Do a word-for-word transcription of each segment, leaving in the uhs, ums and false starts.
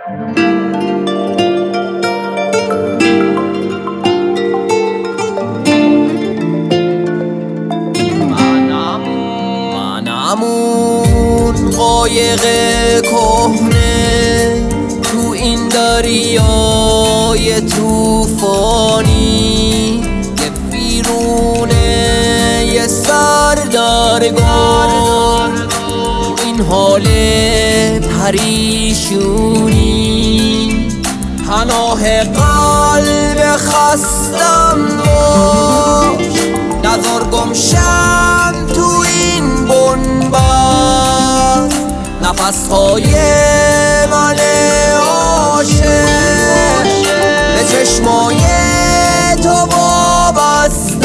منمون قایق کهنه تو این دریای توفانی، یه فیرونه یه سردرگم تو این حال پریشونی. پناه قلب خستم باش، نذار گم شم تو این بنبست. نفس‌های من عاشق به چشمای تو وابسته.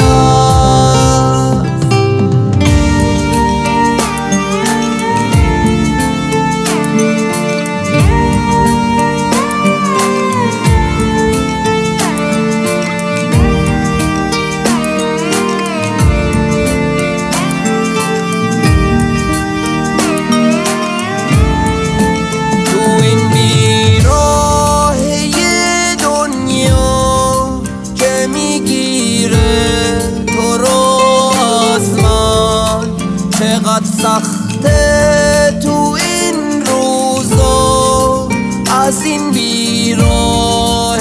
چقدر سخته تو این روزا از این بیراه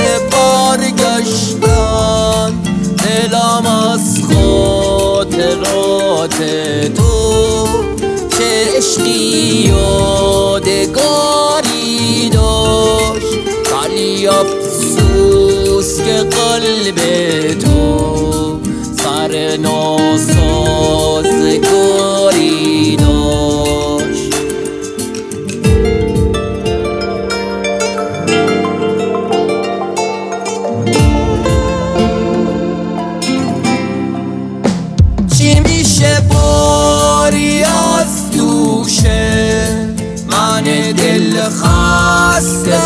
برگشتن. دلم از خاطرات تو چه عشقی یادگاری داشت، ولی افسوس که قلب تو سر ناسازگاری داشت. چی میشه باری از دوشه من دل خسته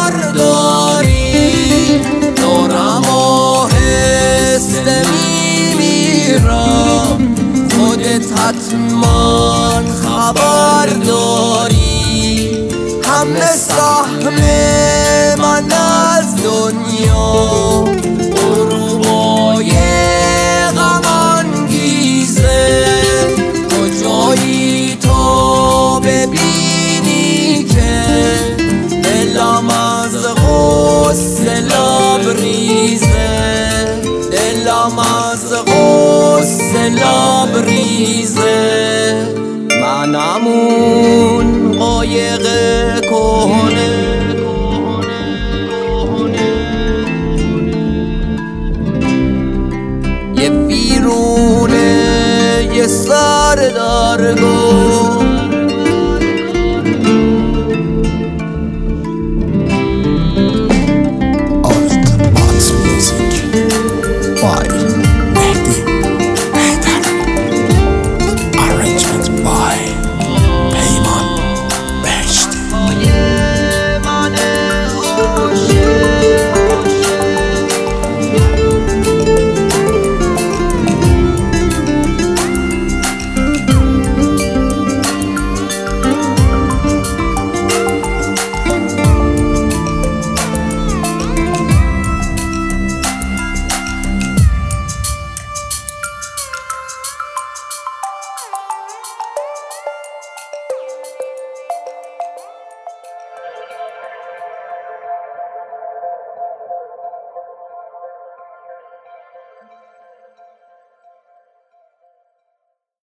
برداری؟ دارم آهسته میمیرم، خودت حتما خبر داری. همه سهم من از دنیا غروبای غم انگیزه، کجایی تو ببینی که دلم از غصه لبریزه، دلم از غصه لبریزه. منمون